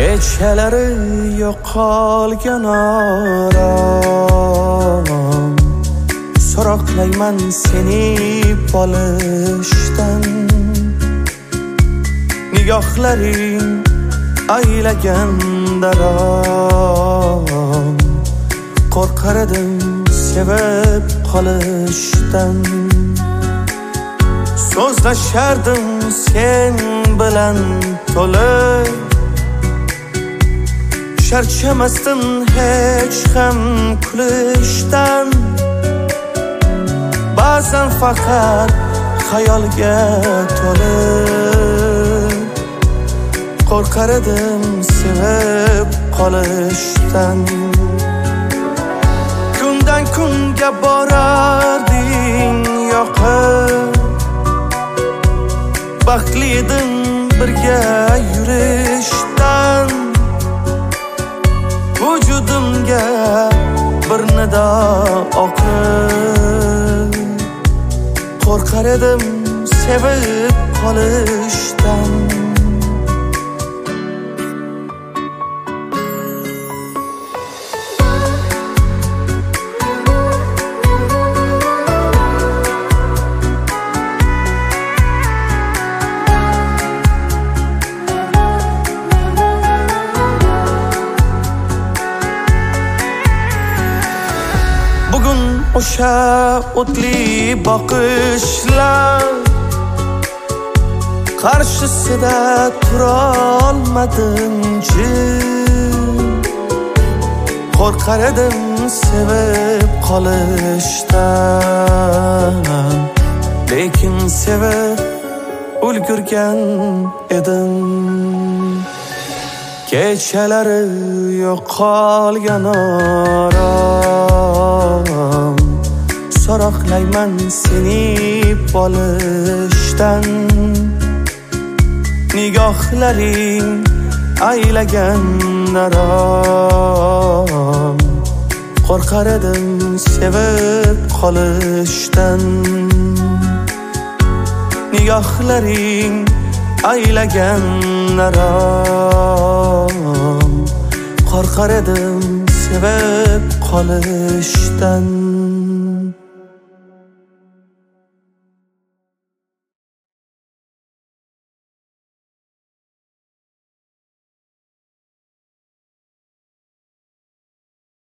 Kechalari yo'qolgan orom, so'roqlayman seni polishdan. Nigohlaring aylagan darom, qo'rqar edim sevib qolishdan. So'zlashardim sen bilan to'lib, charchamasdim hech ham kulishdan. Ba'zan faqat xayolga to'lib, qo'rqar edim sevib qolishdan. Kundan kunga borarding yoqib, baxtli edim birga yurishdan. Vujudimga bir nido oqib, qo'rqar edim sevib qolishdan. Bugun o'sha o'tli boqishlar qarshisida turolmadim jim. Qo'rqar edim sevib qolishdan, lekin sevib ulgurgan edim. Kechalari yo'qolgan orom, so'roqlayman seni polishdan. Nigohlaring aylagan darom, qo'rqar edim sevib qolishdan. Nigohlaring aylagan darom, qo'rqar edim sevib qolishdan.